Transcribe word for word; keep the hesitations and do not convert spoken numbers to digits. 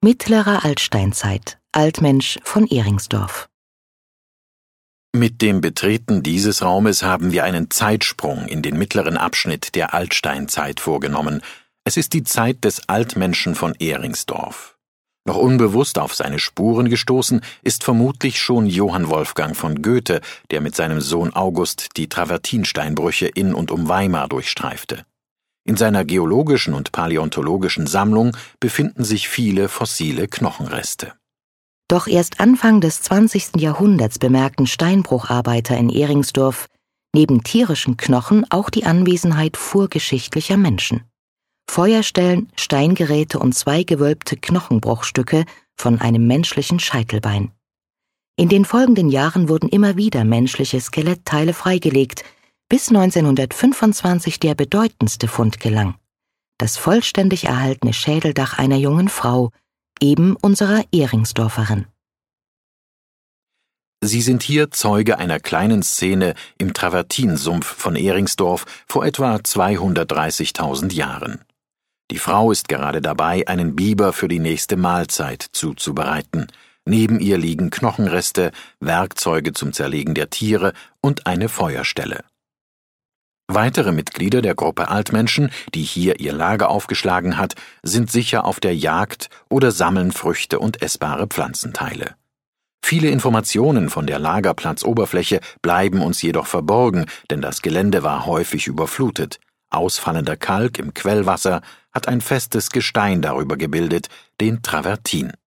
Mittlere Altsteinzeit, Altmensch von Ehringsdorf. Mit dem Betreten dieses Raumes haben wir einen Zeitsprung in den mittleren Abschnitt der Altsteinzeit vorgenommen. Es ist die Zeit des Altmenschen von Ehringsdorf. Noch unbewusst auf seine Spuren gestoßen ist vermutlich schon Johann Wolfgang von Goethe, der mit seinem Sohn August die Travertinsteinbrüche in und um Weimar durchstreifte. In seiner geologischen und paläontologischen Sammlung befinden sich viele fossile Knochenreste. Doch erst Anfang des zwanzigsten Jahrhunderts bemerkten Steinbrucharbeiter in Ehringsdorf neben tierischen Knochen auch die Anwesenheit vorgeschichtlicher Menschen. Feuerstellen, Steingeräte und zwei gewölbte Knochenbruchstücke von einem menschlichen Scheitelbein. In den folgenden Jahren wurden immer wieder menschliche Skelettteile freigelegt, bis neunzehnhundertfünfundzwanzig der bedeutendste Fund gelang: das vollständig erhaltene Schädeldach einer jungen Frau, eben unserer Ehringsdorferin. Sie sind hier Zeuge einer kleinen Szene im Travertinsumpf von Ehringsdorf vor etwa zweihundertdreißigtausend Jahren. Die Frau ist gerade dabei, einen Biber für die nächste Mahlzeit zuzubereiten. Neben ihr liegen Knochenreste, Werkzeuge zum Zerlegen der Tiere und eine Feuerstelle. Weitere Mitglieder der Gruppe Altmenschen, die hier ihr Lager aufgeschlagen hat, sind sicher auf der Jagd oder sammeln Früchte und essbare Pflanzenteile. Viele Informationen von der Lagerplatzoberfläche bleiben uns jedoch verborgen, denn das Gelände war häufig überflutet. Ausfallender Kalk im Quellwasser hat ein festes Gestein darüber gebildet, den Travertin.